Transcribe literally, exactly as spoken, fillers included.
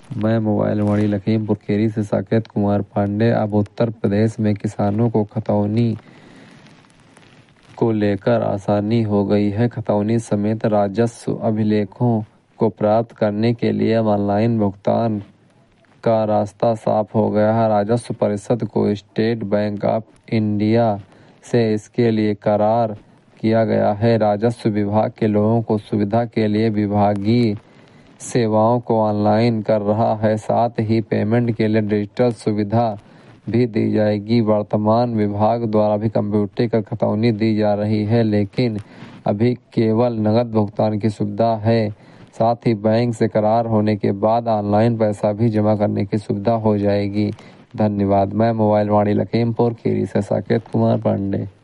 मैं मोबाइल वाणी लखीमपुर खीरी से साकेत कुमार पांडे। अब उत्तर प्रदेश में किसानों को खतौनी को लेकर आसानी हो गई है। खतौनी समेत राजस्व अभिलेखों को प्राप्त करने के लिए ऑनलाइन भुगतान का रास्ता साफ हो गया है। राजस्व परिषद को स्टेट बैंक ऑफ इंडिया से इसके लिए करार किया गया है। राजस्व विभाग के लोगों को सुविधा के लिए विभागीय सेवाओं को ऑनलाइन कर रहा है। साथ ही पेमेंट के लिए डिजिटल सुविधा भी दी जाएगी। वर्तमान विभाग द्वारा भी कंप्यूटरीकृत खतौनी दी जा रही है, लेकिन अभी केवल नगद भुगतान की सुविधा है। साथ ही बैंक से करार होने के बाद ऑनलाइन पैसा भी जमा करने की सुविधा हो जाएगी। धन्यवाद। मैं मोबाइल वाणी लखीमपुर खीरी से साकेत कुमार पांडे।